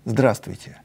Здравствуйте.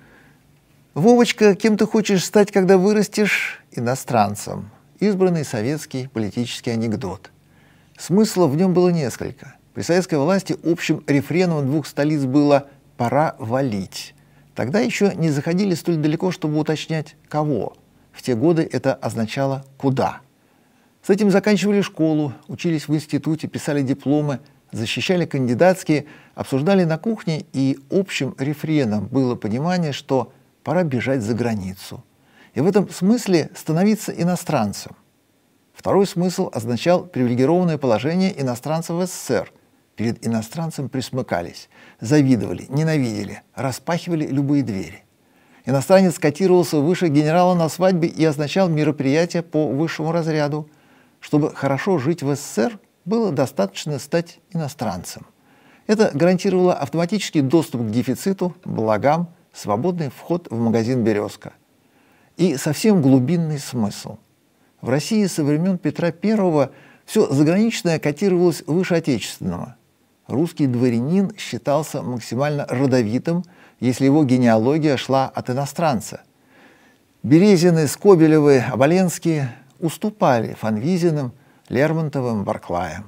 Вовочка, кем ты хочешь стать, когда вырастешь? Иностранцем. Избранный советский политический анекдот. Смысла в нем было несколько. При советской власти общим рефреном двух столиц было «пора валить». Тогда еще не заходили столь далеко, чтобы уточнять «кого». В те годы это означало «куда». С этим заканчивали школу, учились в институте, писали дипломы, защищали кандидатские, обсуждали на кухне, и общим рефреном было понимание, что пора бежать за границу. И в этом смысле становиться иностранцем. Второй смысл означал привилегированное положение иностранцев в СССР. Перед иностранцем присмыкались, завидовали, ненавидели, распахивали любые двери. Иностранец котировался выше генерала на свадьбе и означал мероприятие по высшему разряду. Чтобы хорошо жить в СССР, было достаточно стать иностранцем. Это гарантировало автоматический доступ к дефициту, благам, свободный вход в магазин «Березка». И совсем глубинный смысл. В России со времен Петра I все заграничное котировалось выше отечественного. Русский дворянин считался максимально родовитым, если его генеалогия шла от иностранца. Березины, Скобелевы, Оболенские уступали Фанвизиным, Лермонтовым, Барклаям.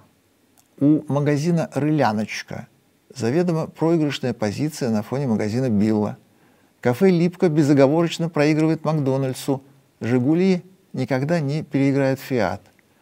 У магазина «Рыляночка» заведомо проигрышная позиция на фоне магазина «Билла». Кафе «Липка» безоговорочно проигрывает «Макдональдсу». «Жигули» никогда не переиграет «Фиат».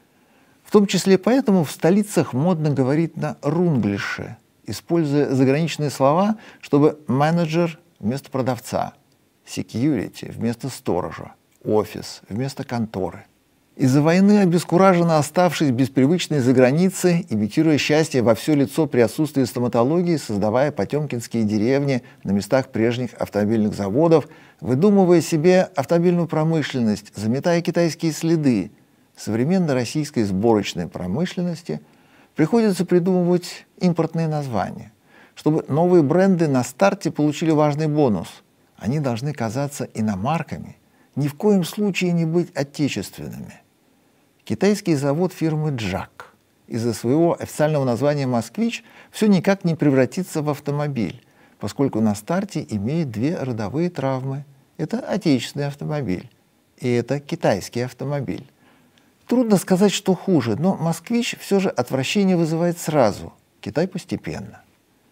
В том числе поэтому в столицах модно говорить на рунглише, используя заграничные слова, чтобы менеджер вместо продавца, security вместо сторожа, офис вместо конторы. Из-за войны, обескураженно оставшись без привычной заграницы, имитируя счастье во все лицо при отсутствии стоматологии, создавая потемкинские деревни на местах прежних автомобильных заводов, выдумывая себе автомобильную промышленность, заметая китайские следы, современной российской сборочной промышленности приходится придумывать импортные названия, чтобы новые бренды на старте получили важный бонус. Они должны казаться иномарками, ни в коем случае не быть отечественными. Китайский завод фирмы «Джак» из-за своего официального названия «Москвич» все никак не превратится в автомобиль, поскольку на старте имеет две родовые травмы. Это отечественный автомобиль, и это китайский автомобиль. Трудно сказать, что хуже, но «Москвич» все же отвращение вызывает сразу, Китай постепенно.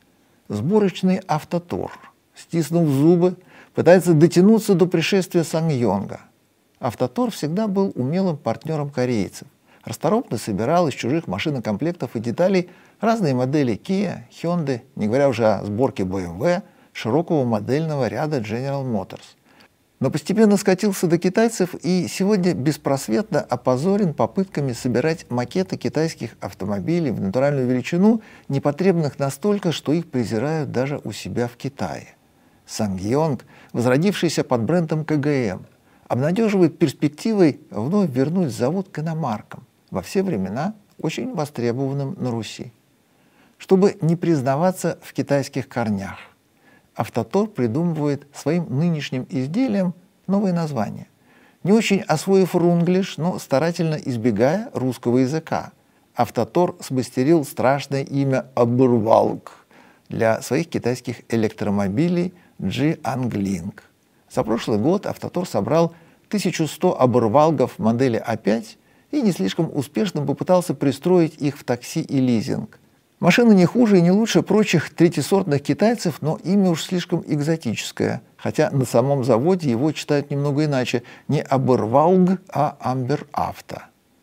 Сборочный «Автотор», стиснув зубы, пытается дотянуться до пришествия Сангьонга. «Автотор» всегда был умелым партнером корейцев. Расторопно собирал из чужих машинокомплектов и деталей разные модели Kia, Hyundai, не говоря уже о сборке BMW, широкого модельного ряда General Motors. Но постепенно скатился до китайцев и сегодня беспросветно опозорен попытками собирать макеты китайских автомобилей в натуральную величину, непотребных настолько, что их презирают даже у себя в Китае. Сангьонг, возродившийся под брендом КГМ, обнадеживает перспективой вновь вернуть завод к иномаркам, во все времена очень востребованным на Руси. Чтобы не признаваться в китайских корнях, «Автотор» придумывает своим нынешним изделиям новые названия, не очень освоив рунглиш, но старательно избегая русского языка. «Автотор» смастерил страшное имя «Абурвалг» для своих китайских электромобилей Jiangling. За прошлый год «Автотор» собрал 1100 оборвалгов модели А5 и не слишком успешно попытался пристроить их в такси и лизинг. Машина не хуже и не лучше прочих третьесортных китайцев, но имя уж слишком экзотическое, хотя на самом заводе его читают немного иначе, не Абервалг, а Амбер Авто.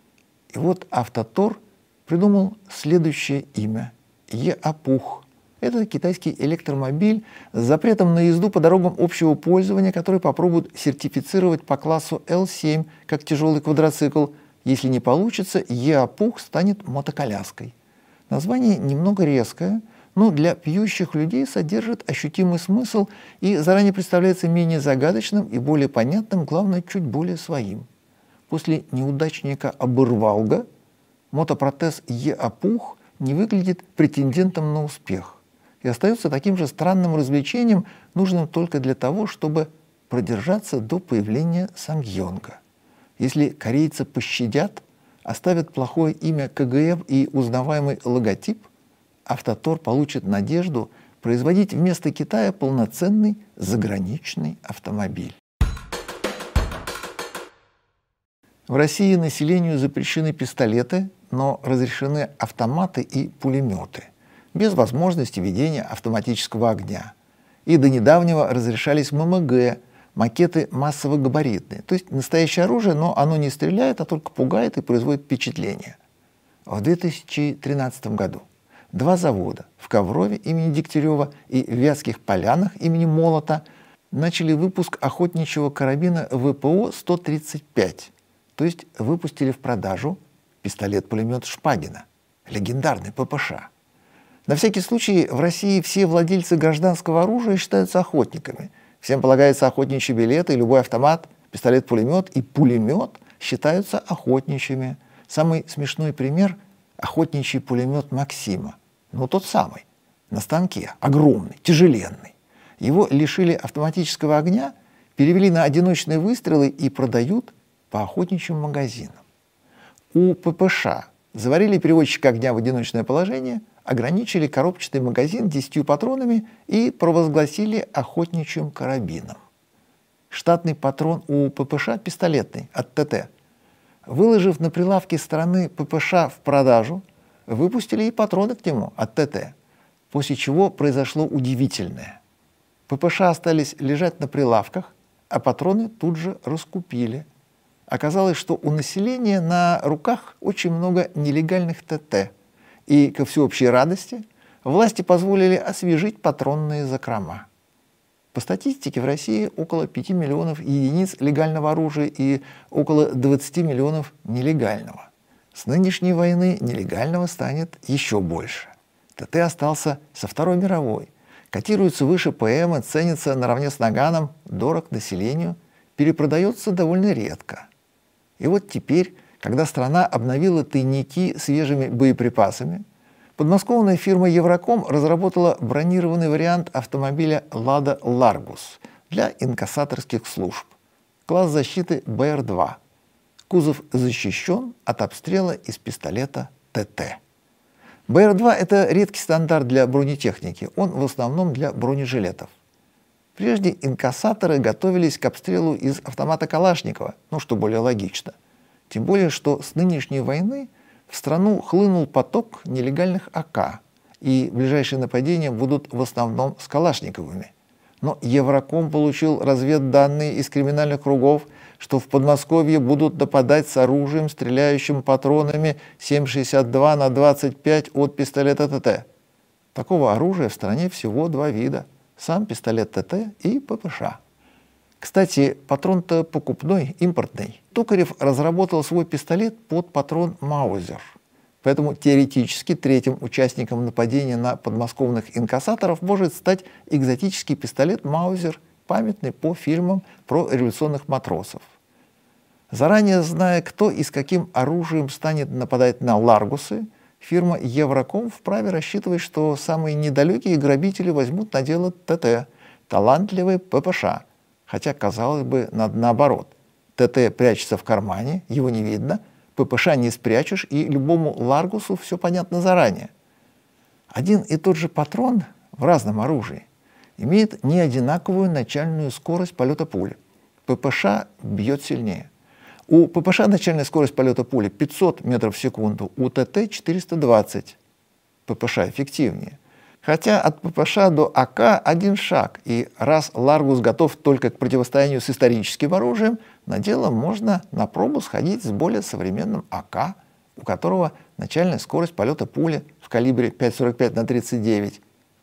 И вот «Автотор» придумал следующее имя – Еапух. Это китайский электромобиль с запретом на езду по дорогам общего пользования, который попробуют сертифицировать по классу L7 как тяжелый квадроцикл. Если не получится, Еапух станет мотоколяской. Название немного резкое, но для пьющих людей содержит ощутимый смысл и заранее представляется менее загадочным и более понятным, главное, чуть более своим. После неудачника Абырвалга мотопротез Еапух не выглядит претендентом на успех и остается таким же странным развлечением, нужным только для того, чтобы продержаться до появления Сангьонга. Если корейцы пощадят, оставят плохое имя КГМ и узнаваемый логотип, «Автотор» получит надежду производить вместо Китая полноценный заграничный автомобиль. В России населению запрещены пистолеты, но разрешены автоматы и пулеметы, без возможности ведения автоматического огня. И до недавнего разрешались ММГ, макеты массово-габаритные, то есть настоящее оружие, но оно не стреляет, а только пугает и производит впечатление. В 2013 году два завода в Коврове имени Дегтярева и в Вятских Полянах имени Молота начали выпуск охотничьего карабина ВПО-135, то есть выпустили в продажу пистолет-пулемет Шпагина, легендарный ППШ. На всякий случай в России все владельцы гражданского оружия считаются охотниками. Всем полагается охотничий билет, и любой автомат, пистолет-пулемет и пулемет считаются охотничьими. Самый смешной пример – охотничий пулемет Максима. Ну, тот самый, на станке, огромный, тяжеленный. Его лишили автоматического огня, перевели на одиночные выстрелы и продают по охотничьим магазинам. У ППШ заварили переводчик огня в одиночное положение, ограничили коробчатый магазин 10 патронами и провозгласили охотничьим карабином. Штатный патрон у ППШ пистолетный, от ТТ. Выложив на прилавке стороны ППШ в продажу, выпустили и патроны к нему от ТТ, после чего произошло удивительное. ППШ остались лежать на прилавках, а патроны тут же раскупили. Оказалось, что у населения на руках очень много нелегальных ТТ, и, ко всеобщей радости, власти позволили освежить патронные закрома. По статистике, в России около 5 миллионов единиц легального оружия и около 20 миллионов нелегального. С нынешней войны нелегального станет еще больше. ТТ остался со Второй мировой, котируется выше ПМ, ценится наравне с наганом, дорог населению, перепродается довольно редко. И вот теперь, когда страна обновила тайники свежими боеприпасами, подмосковная фирма «Евроком» разработала бронированный вариант автомобиля «Лада Ларгус» для инкассаторских служб. Класс защиты БР-2. Кузов защищен от обстрела из пистолета ТТ. БР-2 – это редкий стандарт для бронетехники, он в основном для бронежилетов. Прежде инкассаторы готовились к обстрелу из автомата Калашникова, что более логично. Тем более, что с нынешней войны в страну хлынул поток нелегальных АК, и ближайшие нападения будут в основном с Калашниковыми. Но Евроком получил разведданные из криминальных кругов, что в Подмосковье будут нападать с оружием, стреляющим патронами 7,62 на 25 от пистолета ТТ. Такого оружия в стране всего два вида – сам пистолет ТТ и ППШ. Кстати, патрон-то покупной, импортный. Токарев разработал свой пистолет под патрон Маузер. Поэтому теоретически третьим участником нападения на подмосковных инкассаторов может стать экзотический пистолет Маузер, памятный по фильмам про революционных матросов. Заранее зная, кто и с каким оружием станет нападать на Ларгусы, фирма Евроком вправе рассчитывать, что самые недалекие грабители возьмут на дело ТТ, талантливый ППШ. Хотя, казалось бы, надо наоборот. ТТ прячется в кармане, его не видно, ППШ не спрячешь, и любому Ларгусу все понятно заранее. Один и тот же патрон в разном оружии имеет неодинаковую начальную скорость полета пули. ППШ бьет сильнее. У ППШ начальная скорость полета пули 500 метров в секунду, у ТТ 420. ППШ эффективнее. Хотя от ППШ до АК один шаг, и раз Ларгус готов только к противостоянию с историческим оружием, на дело можно на пробу сходить с более современным АК, у которого начальная скорость полета пули в калибре 5,45 на 39,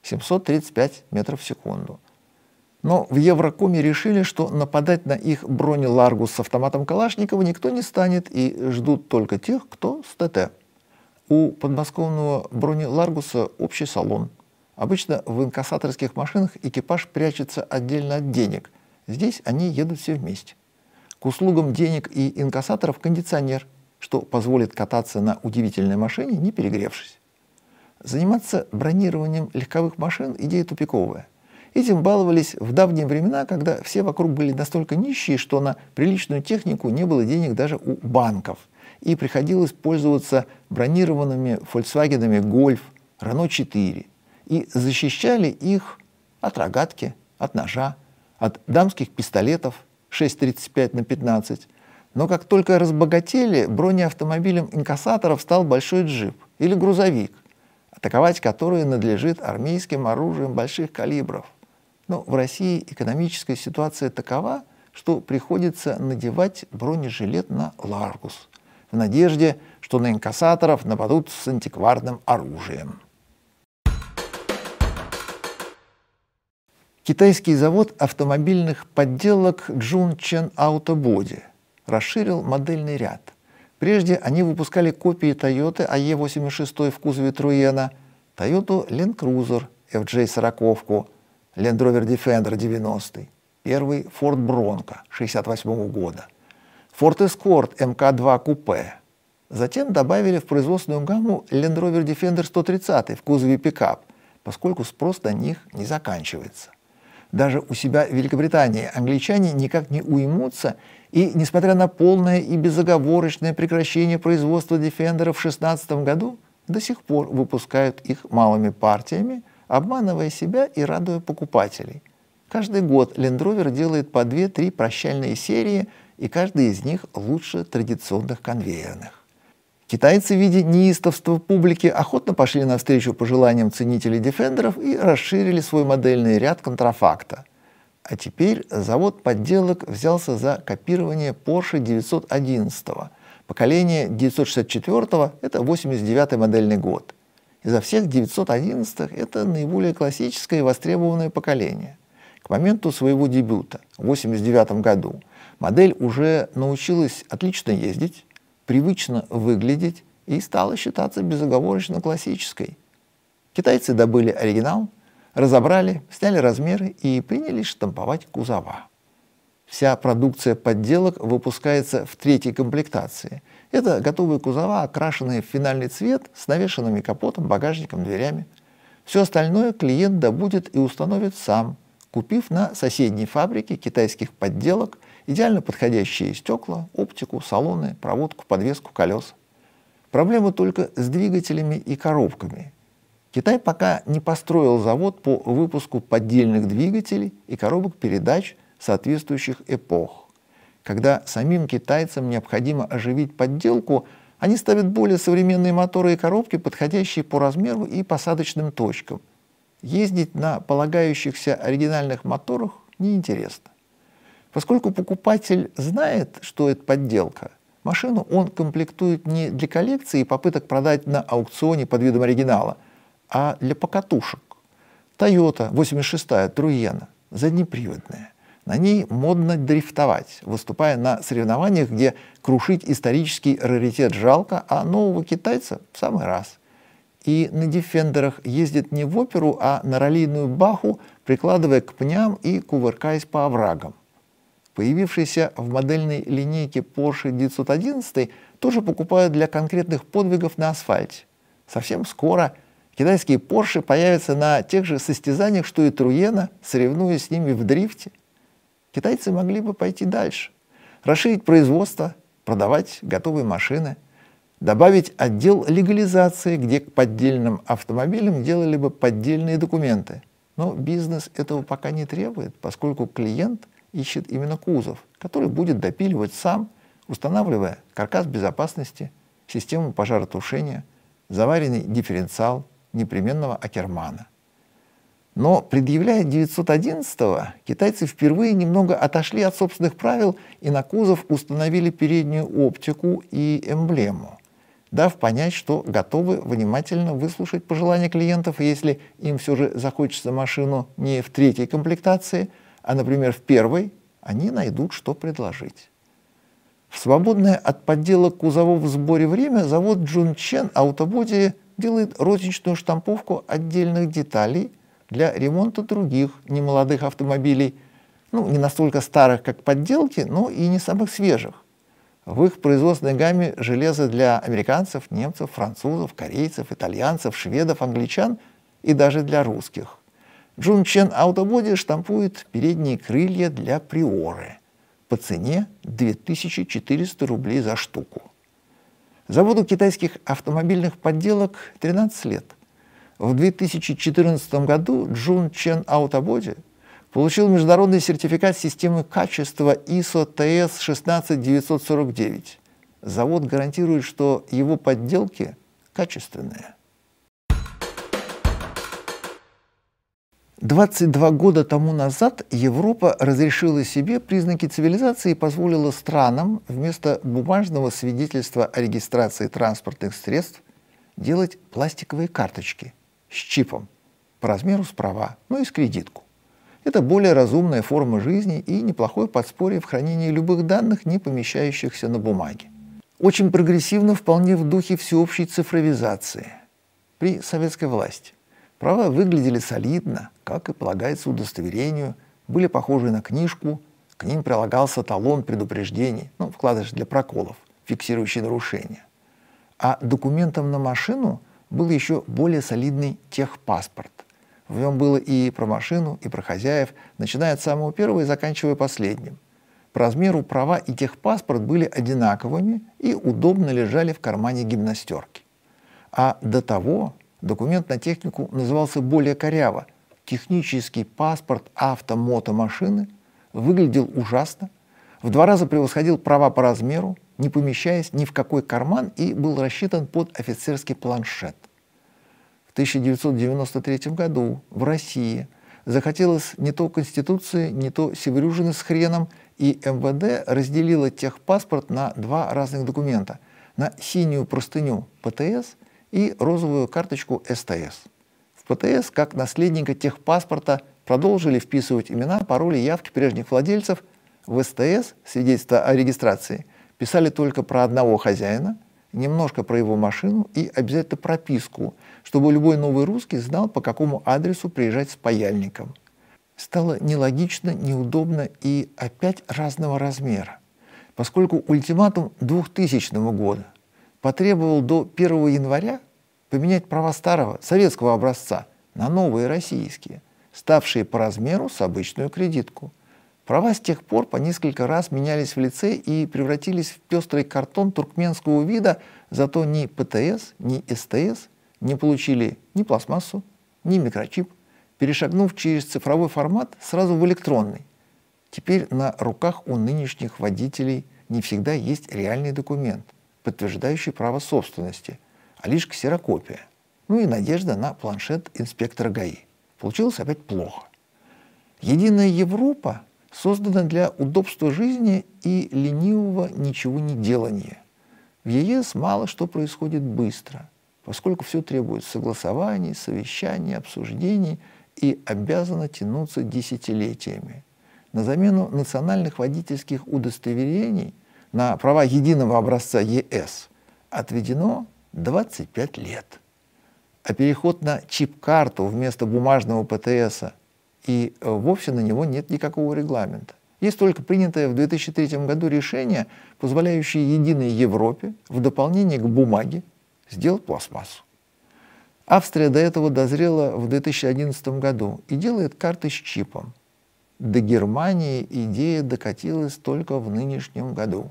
735 метров в секунду. Но в Еврокоме решили, что нападать на их бронеларгус с автоматом Калашникова никто не станет, и ждут только тех, кто с ТТ. У подмосковного бронеларгуса общий салон. Обычно в инкассаторских машинах экипаж прячется отдельно от денег. Здесь они едут все вместе. К услугам денег и инкассаторов кондиционер, что позволит кататься на удивительной машине, не перегревшись. Заниматься бронированием легковых машин – идея тупиковая. Этим баловались в давние времена, когда все вокруг были настолько нищие, что на приличную технику не было денег даже у банков. И приходилось пользоваться бронированными Volkswagen'ами Golf, Renault 4. и защищали их от рогатки, от ножа, от дамских пистолетов 6,35 × 15. Но как только разбогатели, бронеавтомобилем инкассаторов стал большой джип или грузовик, атаковать который надлежит армейским оружием больших калибров. Но в России экономическая ситуация такова, что приходится надевать бронежилет на Ларгус, в надежде, что на инкассаторов нападут с антикварным оружием. Китайский завод автомобильных подделок Chuncheon Auto Body расширил модельный ряд. Прежде они выпускали копии Toyota AE86 в кузове Труена, Toyota Land Cruiser FJ40, Land Rover Defender 90, первый Ford Bronco 68 года, Ford Escort MK2 купе. Затем добавили в производственную гамму Land Rover Defender 130 в кузове пикап, поскольку спрос на них не заканчивается. Даже у себя в Великобритании англичане никак не уймутся, и, несмотря на полное и безоговорочное прекращение производства Defender'ов в 2016 году, до сих пор выпускают их малыми партиями, обманывая себя и радуя покупателей. Каждый год Land Rover делает по 2-3 прощальные серии, и каждая из них лучше традиционных конвейерных. Китайцы, видя неистовство публики, охотно пошли навстречу пожеланиям ценителей Defender'ов и расширили свой модельный ряд контрафакта. А теперь завод подделок взялся за копирование Porsche 911, поколение 964, это 89-й модельный год. Изо всех 911-х это наиболее классическое и востребованное поколение. К моменту своего дебюта, в 1989 году, модель уже научилась отлично ездить, привычно выглядеть и стала считаться безоговорочно классической. Китайцы добыли оригинал, разобрали, сняли размеры и принялись штамповать кузова. Вся продукция подделок выпускается в 3-й комплектации. Это готовые кузова, окрашенные в финальный цвет с навешанными капотом, багажником, дверями. Все остальное клиент добудет и установит сам, купив на соседней фабрике китайских подделок идеально подходящие стекла, оптику, салоны, проводку, подвеску, колеса. Проблема только с двигателями и коробками. Китай пока не построил завод по выпуску поддельных двигателей и коробок передач соответствующих эпох. Когда самим китайцам необходимо оживить подделку, они ставят более современные моторы и коробки, подходящие по размеру и посадочным точкам. Ездить на полагающихся оригинальных моторах неинтересно. Поскольку покупатель знает, что это подделка, машину он комплектует не для коллекции и попыток продать на аукционе под видом оригинала, а для покатушек. Toyota 86-я Труена, заднеприводная. На ней модно дрифтовать, выступая на соревнованиях, где крушить исторический раритет жалко, а нового китайца в самый раз. И на Defender'ах ездит не в оперу, а на раллийную баху, прикладывая к пням и кувыркаясь по оврагам. Появившийся в модельной линейке Porsche 911 тоже покупают для конкретных подвигов на асфальте. Совсем скоро китайские Porsche появятся на тех же состязаниях, что и Труена, соревнуясь с ними в дрифте. Китайцы могли бы пойти дальше, расширить производство, продавать готовые машины, добавить отдел легализации, где к поддельным автомобилям делали бы поддельные документы. Но бизнес этого пока не требует, поскольку клиент ищет именно кузов, который будет допиливать сам, устанавливая каркас безопасности, систему пожаротушения, заваренный дифференциал непременного Акермана. Но, предъявляя 911-го, китайцы впервые немного отошли от собственных правил и на кузов установили переднюю оптику и эмблему, дав понять, что готовы внимательно выслушать пожелания клиентов, и если им все же захочется машину не в 3-й комплектации, а, например, в 1-й, они найдут, что предложить. В свободное от подделок кузовов в сборе время завод Chuncheon Auto Body делает розничную штамповку отдельных деталей для ремонта других немолодых автомобилей, не настолько старых, как подделки, но и не самых свежих. В их производственной гамме железо для американцев, немцев, французов, корейцев, итальянцев, шведов, англичан и даже для русских. Chuncheon Auto Body штампует передние крылья для Приоры по цене 2400 рублей за штуку. Заводу китайских автомобильных подделок 13 лет. В 2014 году Джун Чен Аутободи получил международный сертификат системы качества ISO TS 16949. Завод гарантирует, что его подделки качественные. 22 года тому назад Европа разрешила себе признаки цивилизации и позволила странам вместо бумажного свидетельства о регистрации транспортных средств делать пластиковые карточки с чипом по размеру с права, ну и с кредитку. Это более разумная форма жизни и неплохое подспорье в хранении любых данных, не помещающихся на бумаге. Очень прогрессивно, вполне в духе всеобщей цифровизации при советской власти. Права выглядели солидно, как и полагается удостоверению, были похожи на книжку, к ним прилагался талон предупреждений, вкладыш для проколов, фиксирующий нарушения. А документом на машину был еще более солидный техпаспорт. В нем было и про машину, и про хозяев, начиная от самого первого и заканчивая последним. По размеру права и техпаспорт были одинаковыми и удобно лежали в кармане гимнастерки. А до того документ на технику назывался более коряво. Технический паспорт авто-мотомашины выглядел ужасно, в 2 раза превосходил права по размеру, не помещаясь ни в какой карман и был рассчитан под офицерский планшет. В 1993 году в России захотелось не то Конституции, не то севрюжины с хреном, и МВД разделило техпаспорт на 2 разных документа – на синюю простыню ПТС и розовую карточку СТС. В ПТС, как наследника техпаспорта, продолжили вписывать имена, пароли, явки прежних владельцев. В СТС, свидетельство о регистрации, писали только про одного хозяина, немножко про его машину и обязательно прописку, чтобы любой новый русский знал, по какому адресу приезжать с паяльником. Стало нелогично, неудобно и опять разного размера, поскольку ультиматум 2000 года потребовал до 1 января поменять права старого советского образца на новые российские, ставшие по размеру с обычную кредитку. Права с тех пор по несколько раз менялись в лице и превратились в пестрый картон туркменского вида, зато ни ПТС, ни СТС не получили ни пластмассу, ни микрочип, перешагнув через цифровой формат сразу в электронный. Теперь на руках у нынешних водителей не всегда есть реальный документ, подтверждающий право собственности, а лишь ксерокопия. И надежда на планшет инспектора ГАИ. Получилось опять плохо. Единая Европа создана для удобства жизни и ленивого ничего не делания. В ЕС мало что происходит быстро, поскольку все требует согласований, совещаний, обсуждений и обязано тянуться десятилетиями. На замену национальных водительских удостоверений на права единого образца ЕС отведено 25 лет. А переход на чип-карту вместо бумажного ПТСа и вовсе на него нет никакого регламента. Есть только принятое в 2003 году решение, позволяющее единой Европе в дополнение к бумаге сделать пластмассу. Австрия до этого дозрела в 2011 году и делает карты с чипом. До Германии идея докатилась только в нынешнем году.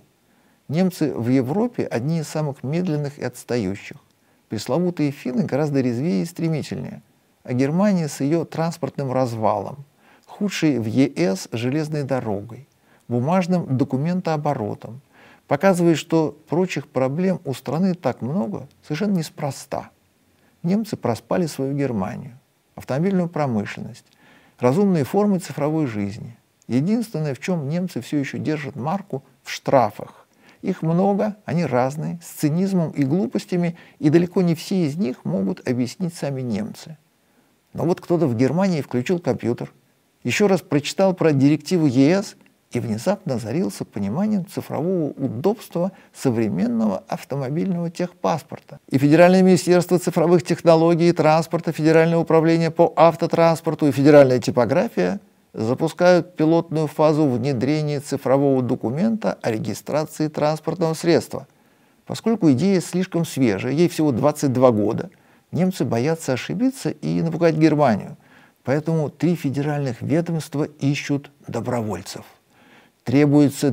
Немцы в Европе одни из самых медленных и отстающих. Пресловутые финны гораздо резвее и стремительнее. А Германия с ее транспортным развалом, худшей в ЕС железной дорогой, бумажным документооборотом, показывает, что прочих проблем у страны так много совершенно неспроста. Немцы проспали свою Германию, автомобильную промышленность, разумные формы цифровой жизни. Единственное, в чем немцы все еще держат марку, в штрафах. Их много, они разные, с цинизмом и глупостями, и далеко не все из них могут объяснить сами немцы. Но вот кто-то в Германии включил компьютер, еще раз прочитал про директиву ЕС и внезапно озарился пониманием цифрового удобства современного автомобильного техпаспорта. И Федеральное министерство цифровых технологий и транспорта, Федеральное управление по автотранспорту и Федеральная типография запускают пилотную фазу внедрения цифрового документа о регистрации транспортного средства. Поскольку идея слишком свежая, ей всего 22 года, немцы боятся ошибиться и напугать Германию. Поэтому 3 федеральных ведомства ищут добровольцев. Требуется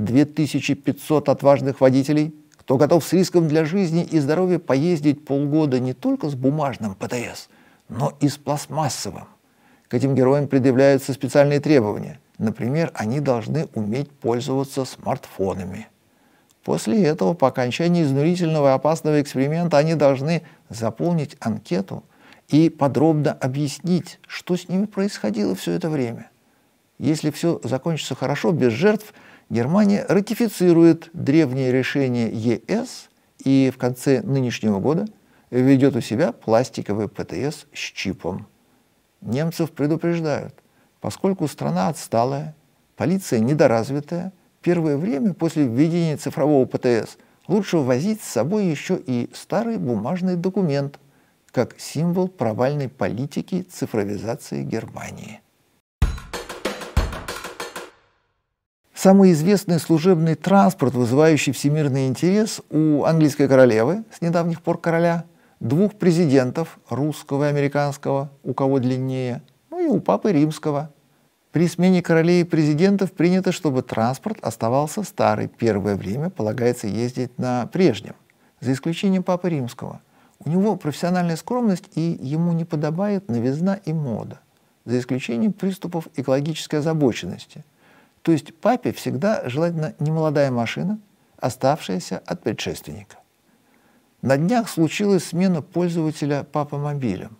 2500 отважных водителей, кто готов с риском для жизни и здоровья поездить полгода не только с бумажным ПТС, но и с пластмассовым. К этим героям предъявляются специальные требования. Например, они должны уметь пользоваться смартфонами. После этого, по окончании изнурительного и опасного эксперимента, они должны заполнить анкету и подробно объяснить, что с ними происходило все это время. Если все закончится хорошо, без жертв, Германия ратифицирует древнее решение ЕС и в конце нынешнего года введет у себя пластиковый ПТС с чипом. Немцев предупреждают, поскольку страна отсталая, полиция недоразвитая, первое время после введения цифрового ПТС лучше возить с собой еще и старый бумажный документ, как символ провальной политики цифровизации Германии. Самый известный служебный транспорт, вызывающий всемирный интерес у английской королевы, с недавних пор короля, двух президентов, русского и американского, у кого длиннее, ну и у папы римского. При смене королей и президентов принято, чтобы транспорт оставался старый. Первое время полагается ездить на прежнем, за исключением папы римского. У него профессиональная скромность, и ему не подобает новизна и мода, за исключением приступов экологической озабоченности. То есть папе всегда желательно немолодая машина, оставшаяся от предшественника. На днях случилась смена пользователя папомобилем,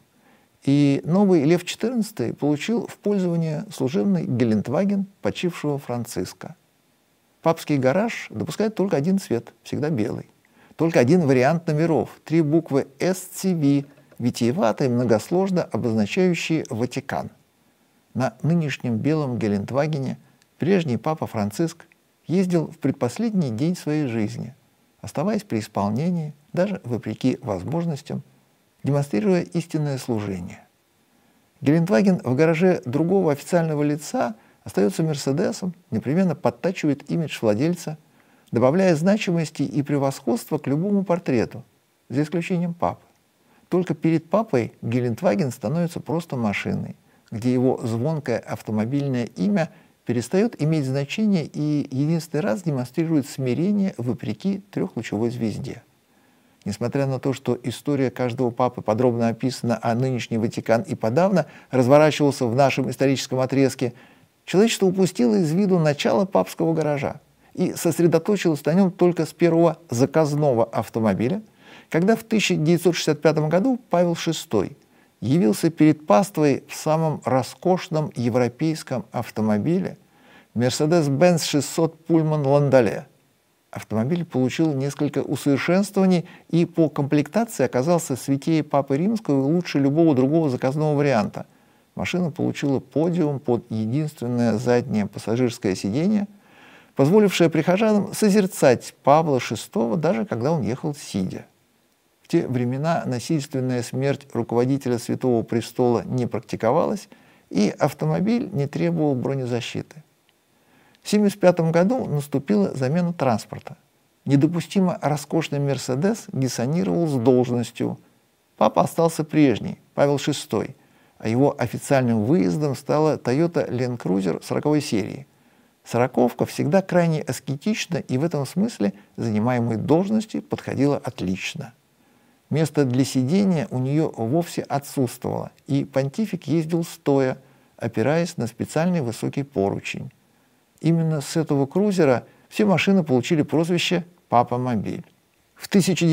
и новый Лев XIV получил в пользование служебный Гелендваген почившего Франциска. Папский гараж допускает только один цвет, всегда белый. Только один вариант номеров, 3 буквы SCV, витиеватые, многосложно обозначающие Ватикан. На нынешнем белом Гелендвагене прежний папа Франциск ездил в предпоследний день своей жизни, оставаясь при исполнении, даже вопреки возможностям, демонстрируя истинное служение. Гелендваген в гараже другого официального лица остается Мерседесом, непременно подтачивает имидж владельца, добавляя значимости и превосходства к любому портрету, за исключением папы. Только перед папой Гелендваген становится просто машиной, где его звонкое автомобильное имя перестает иметь значение и единственный раз демонстрирует смирение вопреки трехлучевой звезде. Несмотря на то, что история каждого папы подробно описана, а нынешний Ватикан и подавно разворачивался в нашем историческом отрезке, человечество упустило из виду начало папского гаража и сосредоточилось на нем только с первого заказного автомобиля, когда в 1965 году Павел VI явился перед паствой в самом роскошном европейском автомобиле Mercedes-Benz 600 Pullman Landaulet. Автомобиль получил несколько усовершенствований и по комплектации оказался святее Папы Римского и лучше любого другого заказного варианта. Машина получила подиум под единственное заднее пассажирское сиденье, позволившее прихожанам созерцать Павла VI, даже когда он ехал сидя. В те времена насильственная смерть руководителя Святого Престола не практиковалась, и автомобиль не требовал бронезащиты. В 1975 году наступила замена транспорта. Недопустимо роскошный «Мерседес» диссонировал с должностью. Папа остался прежний, Павел VI, а его официальным выездом стала Toyota Land Cruiser 40-й серии. Сороковка всегда крайне аскетична и в этом смысле занимаемой должности подходила отлично. Место для сидения у нее вовсе отсутствовало, и понтифик ездил стоя, опираясь на специальный высокий поручень. Именно с этого крузера все машины получили прозвище «Папа-мобиль». В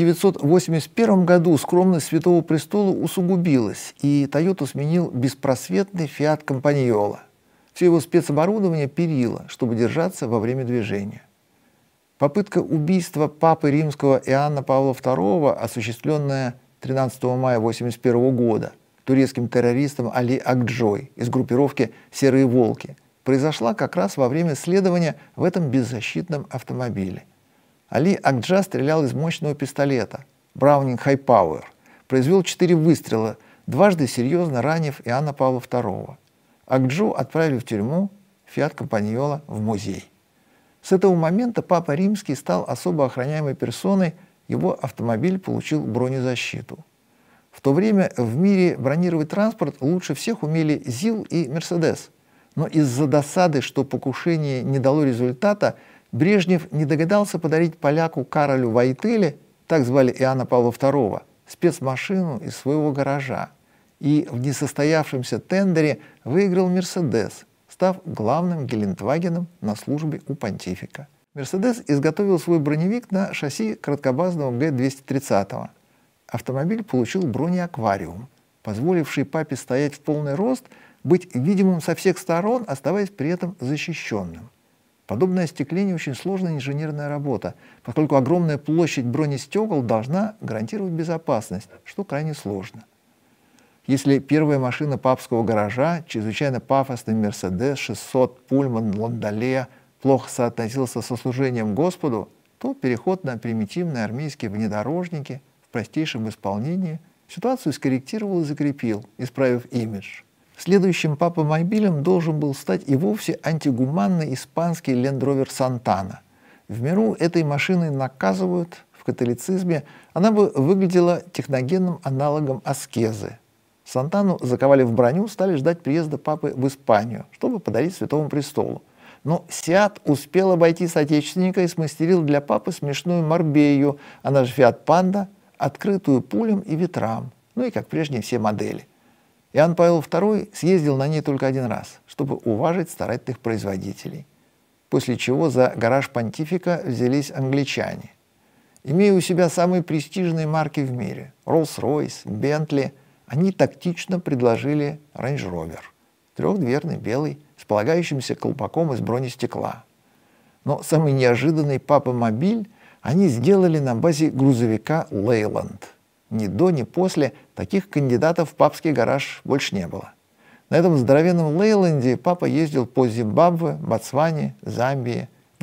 1981 году скромность Святого Престола усугубилась, и Toyota сменил беспросветный Fiat Campagnola. Все его спецоборудование перило, чтобы держаться во время движения. Попытка убийства папы римского Иоанна Павла II, осуществленная 13 мая 1981 года турецким террористом Али Акджой из группировки «Серые волки», произошла как раз во время следования в этом беззащитном автомобиле. Али Акджа стрелял из мощного пистолета Браунинг High Power, произвел 4 выстрела, дважды серьезно ранив Иоанна Павла II. Акджу отправили в тюрьму, Fiat Campagnola в музей. С этого момента Папа Римский стал особо охраняемой персоной, его автомобиль получил бронезащиту. В то время в мире бронировать транспорт лучше всех умели ЗИЛ и Мерседес. Но из-за досады, что покушение не дало результата, Брежнев не догадался подарить поляку Каролю Войтеле, так звали Иоанна Павла II, спецмашину из своего гаража. и в несостоявшемся тендере выиграл «Мерседес», став главным Гелендвагеном на службе у понтифика. «Мерседес» изготовил свой броневик на шасси краткобазного Г-230. Автомобиль получил бронеаквариум, позволивший папе стоять в полный рост, быть видимым со всех сторон, оставаясь при этом защищенным. Подобное остекление очень сложная инженерная работа, поскольку огромная площадь бронестекол должна гарантировать безопасность, что крайне сложно. Если первая машина папского гаража, чрезвычайно пафосный «Мерседес 600 Пульман Ландоле», плохо соотносился со служением Господу, то переход на примитивные армейские внедорожники в простейшем исполнении ситуацию скорректировал и закрепил, исправив имидж. Следующим папомобилем должен был стать и вовсе антигуманный испанский Land Rover Santana. В миру этой машиной наказывают, в католицизме она бы выглядела техногенным аналогом аскезы. Сантану заковали в броню, стали ждать приезда папы в Испанию, чтобы подарить Святому Престолу. Но Сиат успел обойти соотечественника и смастерил для папы смешную Марбею, она же Фиат Панда, открытую пулям и ветрам, ну и, как прежде, все модели. Иоанн Павел II съездил на ней только один раз, чтобы уважить старательных производителей, после чего за гараж понтифика взялись англичане. Имея у себя самые престижные марки в мире – Rolls-Royce, Bentley, они тактично предложили Range Rover, трехдверный, белый, с полагающимся колпаком из бронестекла. Но самый неожиданный папомобиль они сделали на базе грузовика Leyland. Ни до, ни после таких кандидатов в папский гараж больше не было. На этом здоровенном Лейленде папа ездил по Зимбабве, Ботсване, Замбии в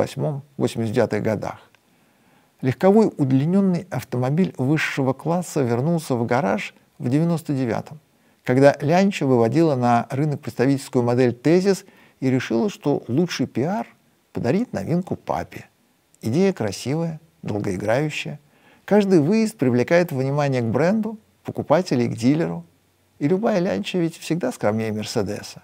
88-89 годах. Легковой удлиненный автомобиль высшего класса вернулся в гараж в 99-м, когда Лянча выводила на рынок представительскую модель «Тезис» и решила, что лучший пиар подарит новинку папе. Идея красивая, долгоиграющая. Каждый выезд привлекает внимание к бренду, покупателей к дилеру. И любая Лянча ведь всегда скромнее Мерседеса.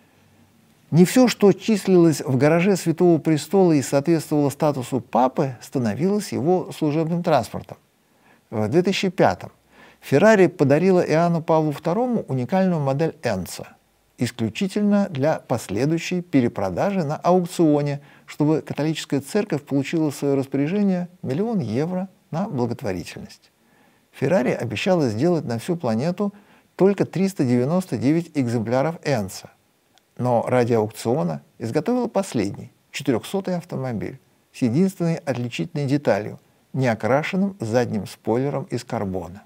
Не все, что числилось в гараже Святого Престола и соответствовало статусу папы, становилось его служебным транспортом. В 2005-м Феррари подарила Иоанну Павлу II уникальную модель Энцо, исключительно для последующей перепродажи на аукционе, чтобы католическая церковь получила в свое распоряжение 1 000 000 евро на благотворительность. Феррари обещала сделать на всю планету только 399 экземпляров Энцо, но ради аукциона изготовила последний, 400-й автомобиль, с единственной отличительной деталью – неокрашенным задним спойлером из карбона.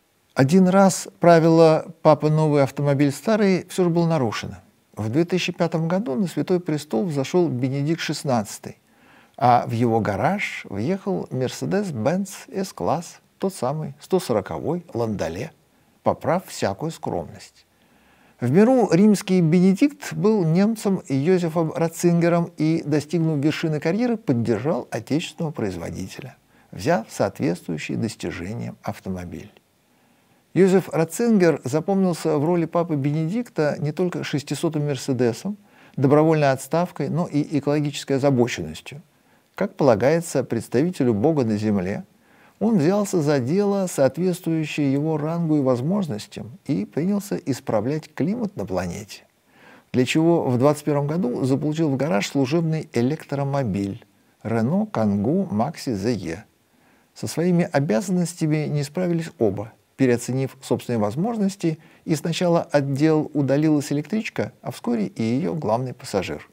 Один раз правило «папа новый, автомобиль старый» все же было нарушено. В 2005 году на Святой Престол взошел Бенедикт XVI, а в его гараж въехал Mercedes-Benz S-класс, тот самый 140-й Ландоле, поправ всякую скромность. В миру римский Бенедикт был немцем Йозефом Ратцингером и, достигнув вершины карьеры, поддержал отечественного производителя, взяв соответствующий достижениям автомобиль. Йозеф Ратцингер запомнился в роли папы Бенедикта не только 600-м Мерседесом, добровольной отставкой, но и экологической озабоченностью. Как полагается представителю Бога на земле, он взялся за дело, соответствующее его рангу и возможностям, и принялся исправлять климат на планете, для чего в 2021 году заполучил в гараж служебный электромобиль Renault Kangoo Maxi ZE. Со своими обязанностями не справились оба, переоценив собственные возможности, и сначала отдел удалилась электричка, а вскоре и ее главный пассажир.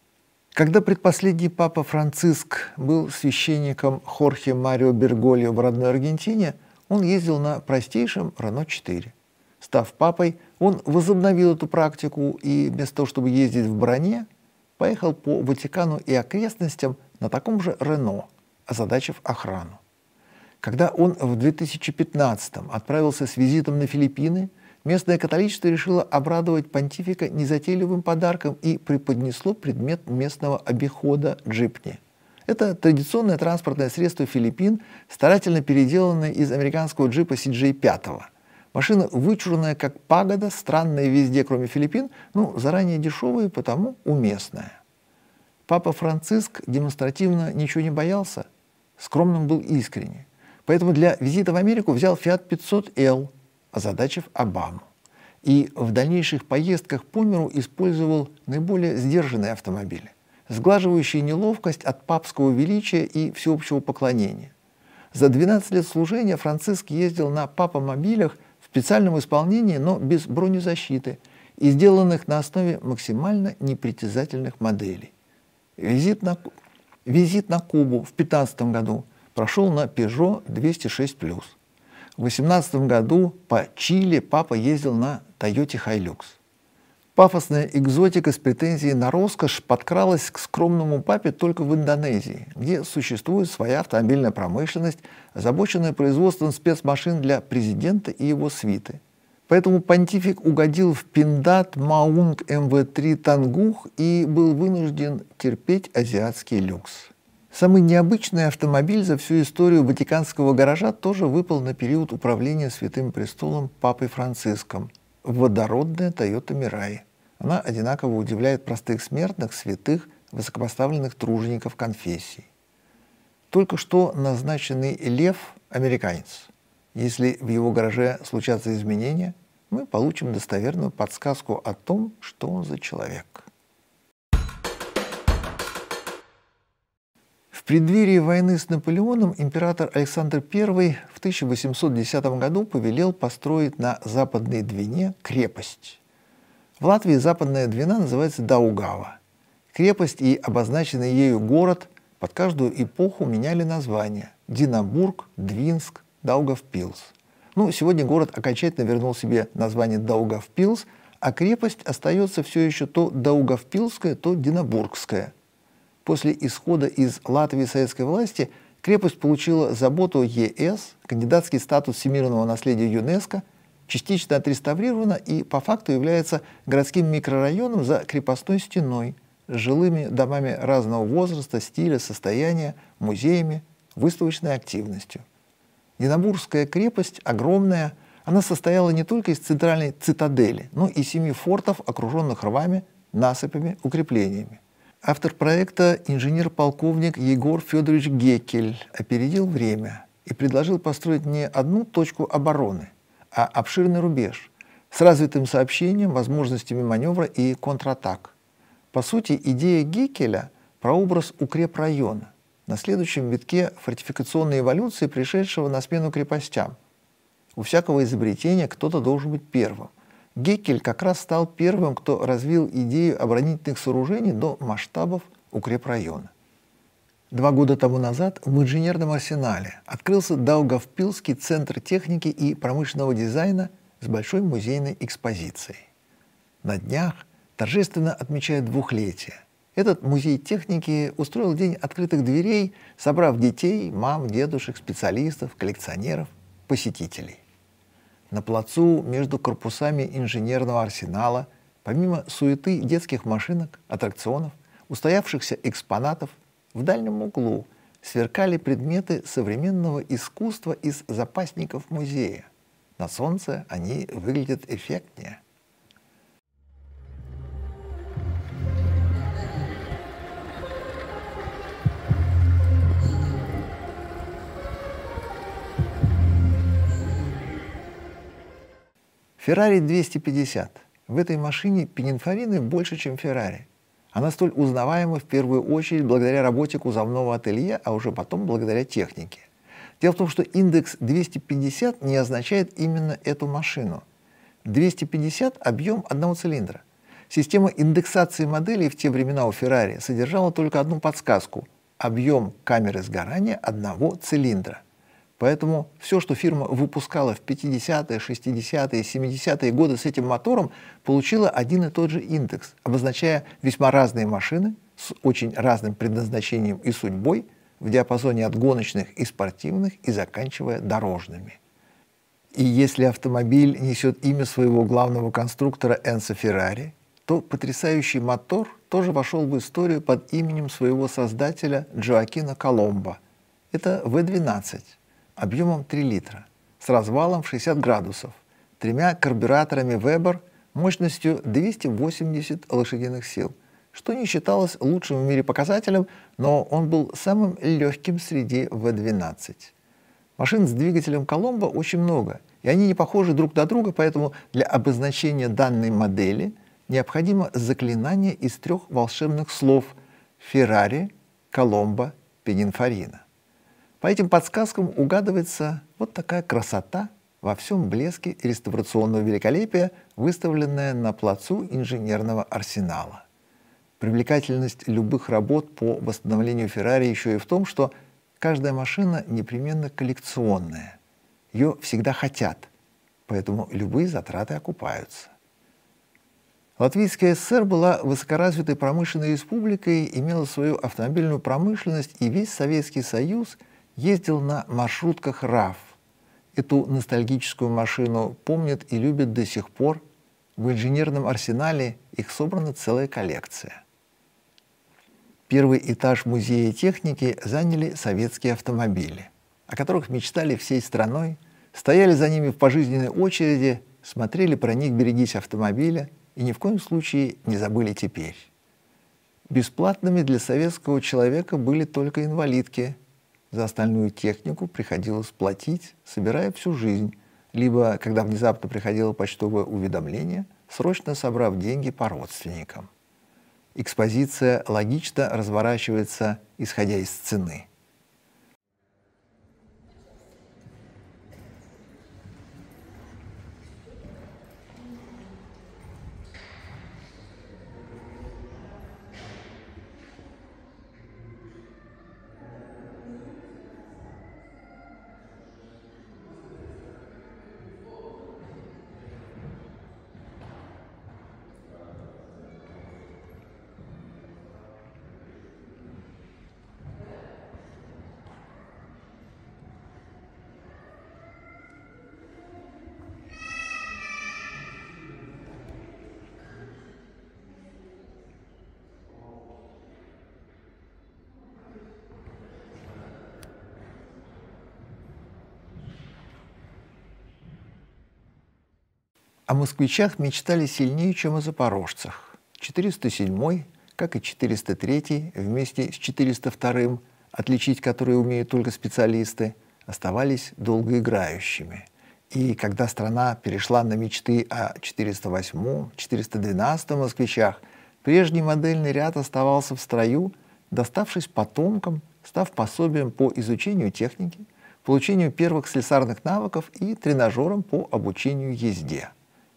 Когда предпоследний папа Франциск был священником Хорхе Марио Бергольо в родной Аргентине, он ездил на простейшем Renault 4. Став папой, он возобновил эту практику и вместо того, чтобы ездить в броне, поехал по Ватикану и окрестностям на таком же Renault, озадачив охрану. Когда он в 2015-м отправился с визитом на Филиппины, местное католичество решило обрадовать понтифика незатейливым подарком и преподнесло предмет местного обихода джипни. Это традиционное транспортное средство Филиппин, старательно переделанное из американского джипа CJ5. Машина вычурная, как пагода, странная везде, кроме Филиппин, но заранее дешевая и потому уместная. Папа Франциск демонстративно ничего не боялся, скромным был искренне. Поэтому для визита в Америку взял Fiat 500L, озадачив Обаму. И в дальнейших поездках по миру использовал наиболее сдержанные автомобили, сглаживающие неловкость от папского величия и всеобщего поклонения. За 12 лет служения Франциск ездил на папомобилях в специальном исполнении, но без бронезащиты, и сделанных на основе максимально непритязательных моделей. Визит на Кубу в 2015 году прошел на Peugeot 206+. В 2018 году по Чили папа ездил на Toyota Hilux. Пафосная экзотика с претензией на роскошь подкралась к скромному папе только в Индонезии, где существует своя автомобильная промышленность, озабоченная производством спецмашин для президента и его свиты. Поэтому понтифик угодил в Пиндат Маунг МВ-3 Тангух и был вынужден терпеть азиатский люкс. Самый необычный автомобиль за всю историю Ватиканского гаража тоже выпал на период управления Святым Престолом Папой Франциском – водородная Toyota Mirai. Она одинаково удивляет простых смертных, святых, высокопоставленных тружеников конфессий. Только что назначенный Лев – американец. Если в его гараже случатся изменения, мы получим достоверную подсказку о том, что он за человек. В преддверии войны с Наполеоном император Александр I в 1810 году повелел построить на Западной Двине крепость. В Латвии Западная Двина называется Даугава. Крепость и обозначенный ею город под каждую эпоху меняли названия – Динабург, Двинск, Даугавпилс. Сегодня город окончательно вернул себе название Даугавпилс, а крепость остается все еще то Даугавпилская, то Динабургская. После исхода из Латвии советской власти крепость получила заботу ЕС, кандидатский статус всемирного наследия ЮНЕСКО, частично отреставрирована и по факту является городским микрорайоном за крепостной стеной, с жилыми домами разного возраста, стиля, состояния, музеями, выставочной активностью. Динабургская крепость огромная, она состояла не только из центральной цитадели, но и 7 фортов, окруженных рвами, насыпями, укреплениями. Автор проекта, инженер-полковник Егор Федорович Геккель, опередил время и предложил построить не одну точку обороны, а обширный рубеж с развитым сообщением, возможностями маневра и контратак. По сути, идея Геккеля – прообраз укрепрайона, на следующем витке фортификационной эволюции, пришедшего на смену крепостям. У всякого изобретения кто-то должен быть первым. Геккель как раз стал первым, кто развил идею оборонительных сооружений до масштабов укрепрайона. 2 года тому назад в инженерном арсенале открылся Даугавпилский центр техники и промышленного дизайна с большой музейной экспозицией. На днях торжественно отмечает 2-летие. Этот музей техники устроил день открытых дверей, собрав детей, мам, дедушек, специалистов, коллекционеров, посетителей. На плацу между корпусами инженерного арсенала, помимо суеты детских машинок, аттракционов, устоявшихся экспонатов, в дальнем углу сверкали предметы современного искусства из запасников музея. На солнце они выглядят эффектнее. Ferrari 250. В этой машине пининфорины больше, чем Ferrari. Она столь узнаваема в первую очередь благодаря работе кузовного ателье, а уже потом благодаря технике. Дело в том, что индекс 250 не означает именно эту машину. 250 – объем одного цилиндра. Система индексации моделей в те времена у Ferrari содержала только одну подсказку – объем камеры сгорания одного цилиндра. Поэтому все, что фирма выпускала в 50-е, 60-е, 70-е годы с этим мотором, получило один и тот же индекс, обозначая весьма разные машины с очень разным предназначением и судьбой в диапазоне от гоночных и спортивных и заканчивая дорожными. И если автомобиль несет имя своего главного конструктора Энцо Феррари, то потрясающий мотор тоже вошел в историю под именем своего создателя Джоакино Коломбо. Это V12. Объемом 3 литра, с развалом в 60 градусов, 3 карбюраторами Weber мощностью 280 лошадиных сил, что не считалось лучшим в мире показателем, но он был самым легким среди V12. Машин с двигателем Коломбо очень много, и они не похожи друг на друга, поэтому для обозначения данной модели необходимо заклинание из 3 волшебных слов «Феррари», «Коломбо», «Пининфарина». По этим подсказкам угадывается вот такая красота во всем блеске реставрационного великолепия, выставленная на плацу инженерного арсенала. Привлекательность любых работ по восстановлению Феррари еще и в том, что каждая машина непременно коллекционная. Ее всегда хотят, поэтому любые затраты окупаются. Латвийская ССР была высокоразвитой промышленной республикой, имела свою автомобильную промышленность, и весь Советский Союз ездил на маршрутках РАФ. Эту ностальгическую машину помнят и любят до сих пор. В инженерном арсенале их собрана целая коллекция. Первый этаж музея техники заняли советские автомобили, о которых мечтали всей страной, стояли за ними в пожизненной очереди, смотрели про них «Берегись автомобиля» и ни в коем случае не забыли теперь. Бесплатными для советского человека были только инвалидки. За остальную технику приходилось платить, собирая всю жизнь, либо, когда внезапно приходило почтовое уведомление, срочно собрав деньги по родственникам. Экспозиция логично разворачивается, исходя из цены. О москвичах мечтали сильнее, чем о запорожцах. 407-й, как и 403-й, вместе с 402-м, отличить которые умеют только специалисты, оставались долгоиграющими. И когда страна перешла на мечты о 408-м, 412-м москвичах, прежний модельный ряд оставался в строю, доставшись потомкам, став пособием по изучению техники, получению первых слесарных навыков и тренажером по обучению езде.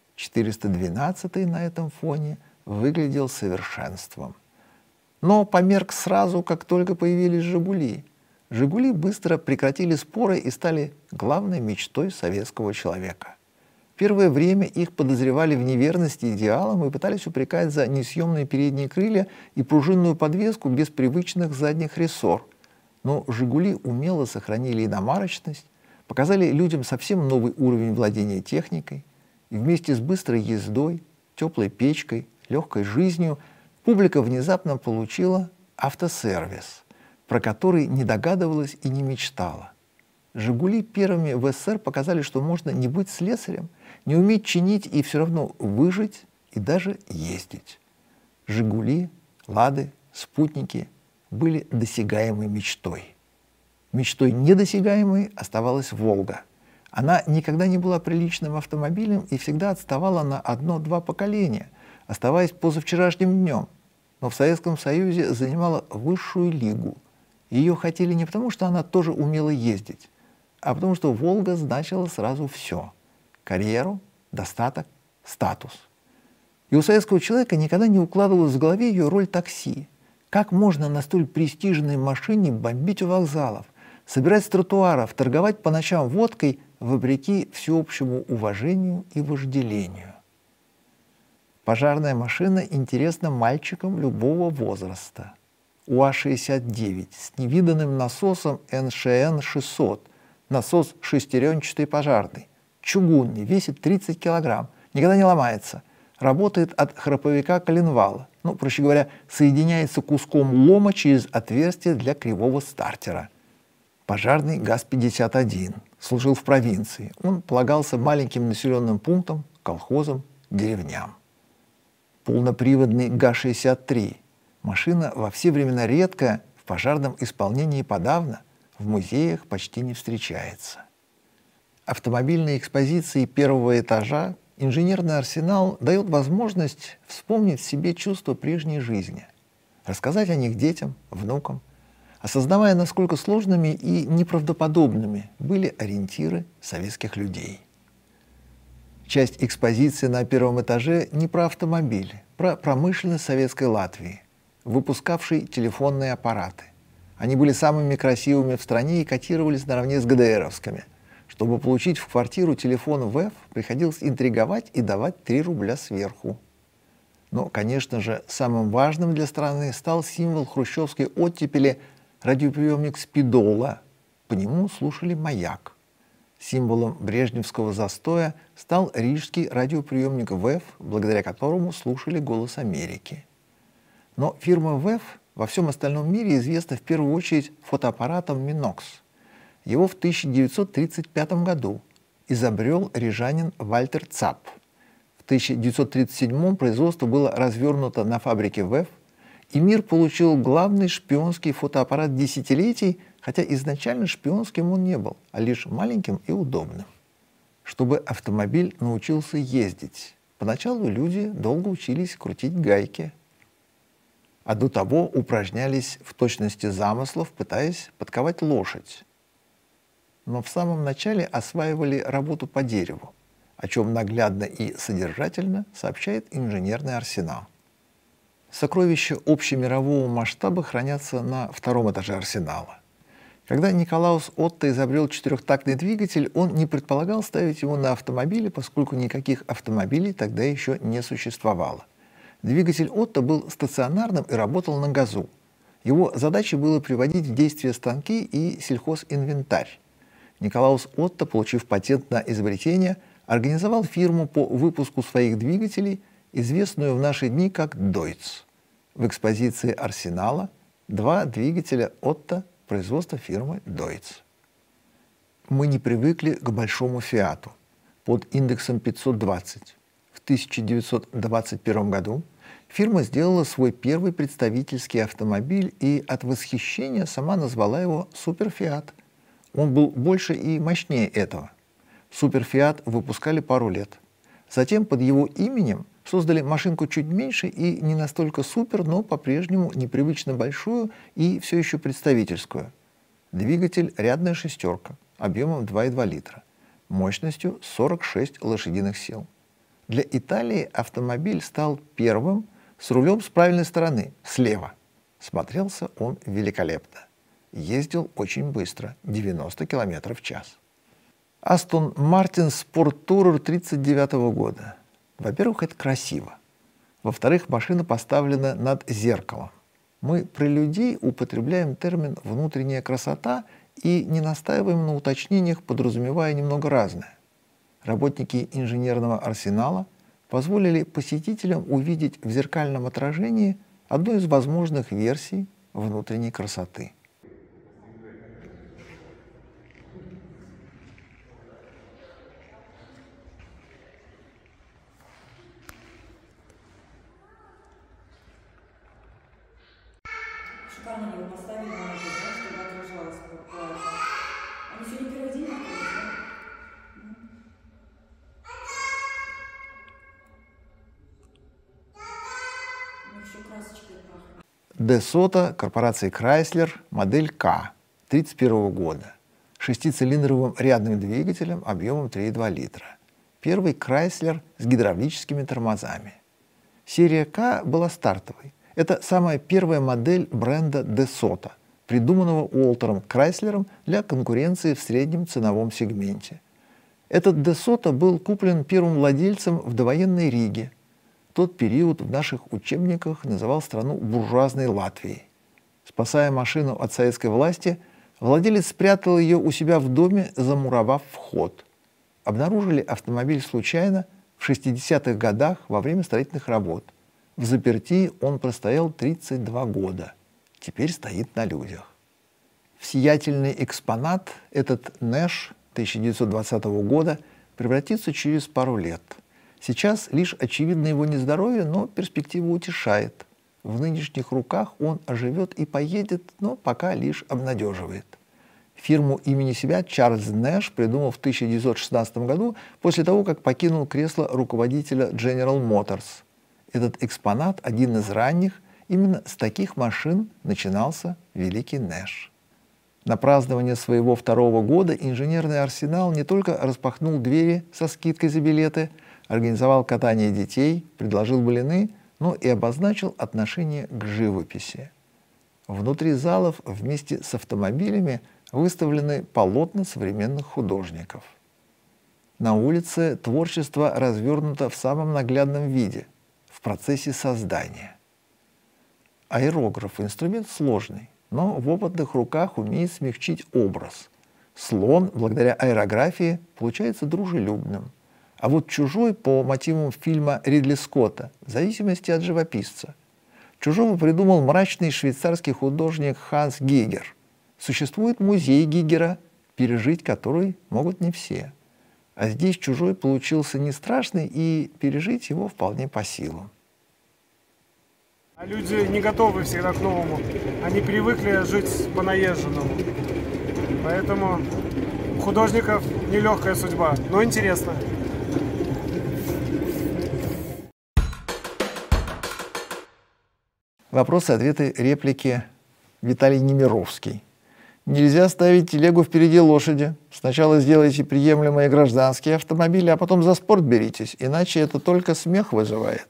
412-й на этом фоне выглядел совершенством. Но померк сразу, как только появились «Жигули». «Жигули» быстро прекратили споры и стали главной мечтой советского человека. Первое время их подозревали в неверности идеалам и пытались упрекать за несъемные передние крылья и пружинную подвеску без привычных задних рессор. Но «Жигули» умело сохранили иномарочность, показали людям совсем новый уровень владения техникой, и вместе с быстрой ездой, теплой печкой, легкой жизнью публика внезапно получила автосервис, про который не догадывалась и не мечтала. «Жигули» первыми в СССР показали, что можно не быть слесарем, не уметь чинить и все равно выжить и даже ездить. «Жигули», «Лады», «Спутники» были досягаемой мечтой. Мечтой недосягаемой оставалась «Волга». Она никогда не была приличным автомобилем и всегда отставала на 1-2 поколения, оставаясь позавчерашним днем. Но в Советском Союзе занимала высшую лигу. Ее хотели не потому, что она тоже умела ездить, а потому что «Волга» значила сразу все – карьеру, достаток, статус. И у советского человека никогда не укладывалась в голове ее роль такси. Как можно на столь престижной машине бомбить у вокзалов, собирать с тротуаров, торговать по ночам водкой вопреки всеобщему уважению и вожделению? Пожарная машина интересна мальчикам любого возраста. УАЗ-69 с невиданным насосом НШН-600, насос шестеренчатый пожарный, чугунный, весит 30 килограмм, никогда не ломается, работает от храповика коленвала, проще говоря, соединяется куском лома через отверстие для кривого стартера. Пожарный ГАЗ-51 служил в провинции. Он полагался маленьким населенным пунктам, колхозам, деревням. Полноприводный ГАЗ-63. Машина во все времена редкая, в пожарном исполнении подавно. в музеях почти не встречается. Автомобильные экспозиции первого этажа инженерный арсенал дает возможность вспомнить себе чувства прежней жизни, рассказать о них детям, внукам, осознавая, насколько сложными и неправдоподобными были ориентиры советских людей. Часть экспозиции на первом этаже не про автомобили, про промышленность советской Латвии, выпускавшей телефонные аппараты. Они были самыми красивыми в стране и котировались наравне с ГДРовскими. Чтобы получить в квартиру телефон ВЭФ, приходилось интриговать и давать 3 рубля сверху. Но, конечно же, самым важным для страны стал символ хрущевской оттепели радиоприемник «Спидола». По нему слушали «Маяк». Символом брежневского застоя стал рижский радиоприемник ВЭФ, благодаря которому слушали «Голос Америки». Но фирма ВЭФ во всем остальном мире известна в первую очередь фотоаппаратом «Минокс». Его в 1935 году изобрел рижанин Вальтер Цап. В 1937 производство было развернуто на фабрике ВЭФ, и мир получил главный шпионский фотоаппарат десятилетий, хотя изначально шпионским он не был, а лишь маленьким и удобным. Чтобы автомобиль научился ездить, поначалу люди долго учились крутить гайки, а до того упражнялись в точности замыслов, пытаясь подковать лошадь. Но в самом начале осваивали работу по дереву, о чем наглядно и содержательно сообщает инженерный арсенал. Сокровища общемирового масштаба хранятся на 2-м этаже арсенала. Когда Николаус Отто изобрел 4-тактный двигатель, он не предполагал ставить его на автомобили, поскольку никаких автомобилей тогда еще не существовало. Двигатель Отто был стационарным и работал на газу. Его задачей было приводить в действие станки и сельхозинвентарь. Николаус Отто, получив патент на изобретение, организовал фирму по выпуску своих двигателей, известную в наши дни как Deutz. В экспозиции арсенала 2 двигателя Отто производства фирмы Deutz. Мы не привыкли к большому «Фиату» под индексом 520. В 1921 году фирма сделала свой первый представительский автомобиль и от восхищения сама назвала его «Супер-Фиат». Он был больше и мощнее этого. «Супер-Фиат» выпускали пару лет. Затем под его именем создали машинку чуть меньше и не настолько супер, но по-прежнему непривычно большую и все еще представительскую. Двигатель рядная шестерка, объемом 2,2 литра, мощностью 46 лошадиных сил. Для Италии автомобиль стал первым с рулем с правильной стороны, слева. Смотрелся он великолепно. Ездил очень быстро, 90 км в час. Aston Martin Sport Tourer 1939 года. Во-первых, это красиво. Во-вторых, машина поставлена над зеркалом. Мы про людей употребляем термин «внутренняя красота» и не настаиваем на уточнениях, подразумевая немного разное. Работники инженерного арсенала позволили посетителям увидеть в зеркальном отражении одну из возможных версий внутренней красоты. Шикарно его поставили на ноги, да, чтобы отражалось по. Они сегодня первый день находятся, да? У них еще красочкой пахнет. Десота корпорации Chrysler, модель К 1931 года, 6-цилиндровым рядным двигателем объемом 3,2 литра. Первый Chrysler с гидравлическими тормозами. Серия К была стартовой. Это самая первая модель бренда Десота, придуманного Уолтером Крайслером для конкуренции в среднем ценовом сегменте. Этот Десота был куплен первым владельцем в довоенной Риге. Тот период в наших учебниках называл страну буржуазной Латвией. Спасая машину от советской власти, владелец спрятал ее у себя в доме, замуровав вход. Обнаружили автомобиль случайно в 60-х годах во время строительных работ. В заперти он простоял 32 года. Теперь стоит на людях. В сиятельный экспонат этот Нэш 1920 года превратится через пару лет. Сейчас лишь очевидно его нездоровье, но перспектива утешает. В нынешних руках он оживет и поедет, но пока лишь обнадеживает. Фирму имени себя Чарльз Нэш придумал в 1916 году после того, как покинул кресло руководителя General Motors. Этот экспонат, один из ранних, именно с таких машин начинался великий Нэш. На празднование своего 2-го года инженерный арсенал не только распахнул двери со скидкой за билеты, организовал катание детей, предложил блины, но и обозначил отношение к живописи. Внутри залов вместе с автомобилями выставлены полотна современных художников. На улице творчество развернуто в самом наглядном виде, в процессе создания. Аэрограф – инструмент сложный, но в опытных руках умеет смягчить образ. Слон, благодаря аэрографии, получается дружелюбным. А вот чужой по мотивам фильма Ридли Скотта, в зависимости от живописца. Чужого придумал мрачный швейцарский художник Ханс Гигер. Существует музей Гигера, пережить который могут не все. А здесь чужой получился не страшный, и пережить его вполне по силам. Люди не готовы всегда к новому. Они привыкли жить по-наезженному. Поэтому у художников нелегкая судьба, но интересно. Вопросы, ответы, реплики. Виталий Немировский. Нельзя ставить телегу впереди лошади. Сначала сделайте приемлемые гражданские автомобили, а потом за спорт беритесь, иначе это только смех вызывает.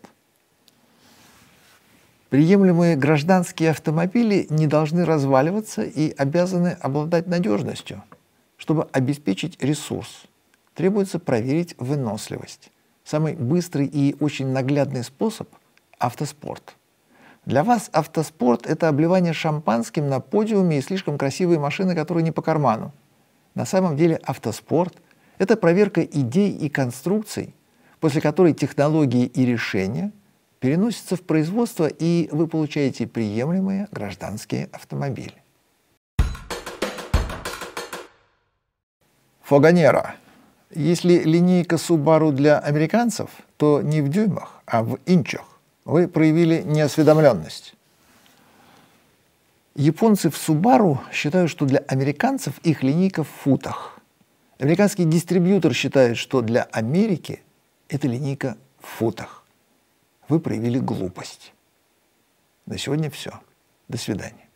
Приемлемые гражданские автомобили не должны разваливаться и обязаны обладать надежностью. Чтобы обеспечить ресурс, требуется проверить выносливость. Самый быстрый и очень наглядный способ – автоспорт. Для вас автоспорт – это обливание шампанским на подиуме и слишком красивые машины, которые не по карману. На самом деле автоспорт – это проверка идей и конструкций, после которой технологии и решения переносятся в производство, и вы получаете приемлемые гражданские автомобили. Фоганера. Если линейка Subaru для американцев, то не в дюймах, а в инчах. Вы проявили неосведомленность. Японцы в Subaru считают, что для американцев их линейка в футах. Американский дистрибьютор считает, что для Америки эта линейка в футах. Вы проявили глупость. На сегодня все. До свидания.